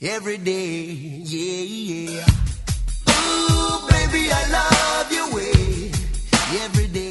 every day, yeah, yeah. Ooh, baby, I love your way every day.